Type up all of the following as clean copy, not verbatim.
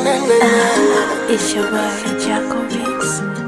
It's your boy, Jaco Mix.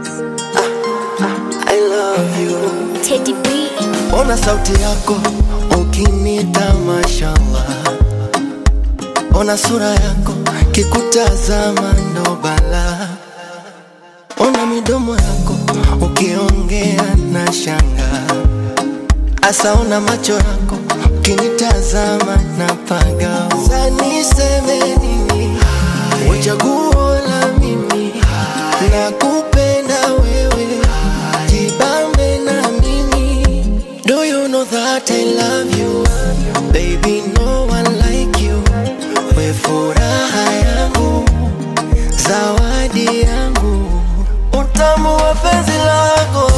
I love you. Teddy B. Ona sauti yako ukinita mashallah. Ona sura yako kikutazama ndo bala. Ona midomo yako ukiongea na shanga. Asa ona macho yako ukinitazama na paga. Sasa niseme nini? Uchaguo la mimi nakupenda wewe, jibambe na mimi. Do you know that I love you? Baby, no one like you. We furaha yangu, zawadi yangu, utamu wa penzi lako.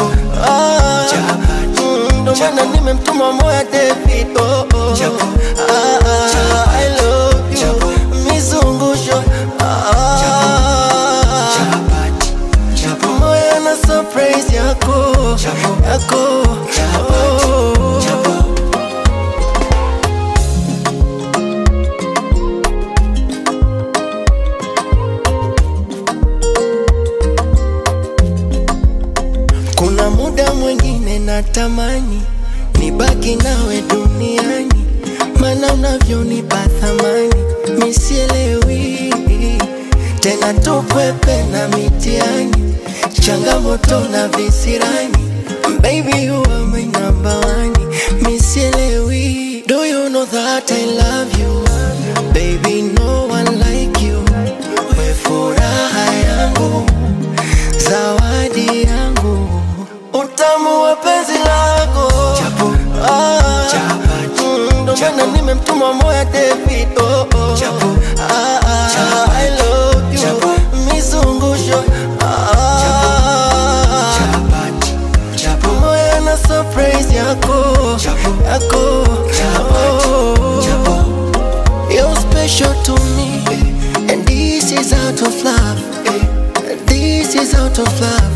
Ndo maana nimemtuma moya David. I love you. Mizungusho moya na surprise yako. Kuna muda mwingine natamani nibaki nawe duniani, maana unavyonipa thamani misielewi. Tena tukwepe na mitiani, changamoto na visirani. Baby, you are my number one. Misielewi. Do you know that I love you? Baby, no one like you. We furaha yangu, zawadi yangu, utamu wa penzi lako. Ndo maana nimemtuma moya David. I love you. Mizungusho moya na surprise yako. You're special to me, and this is out of love. This is out of love.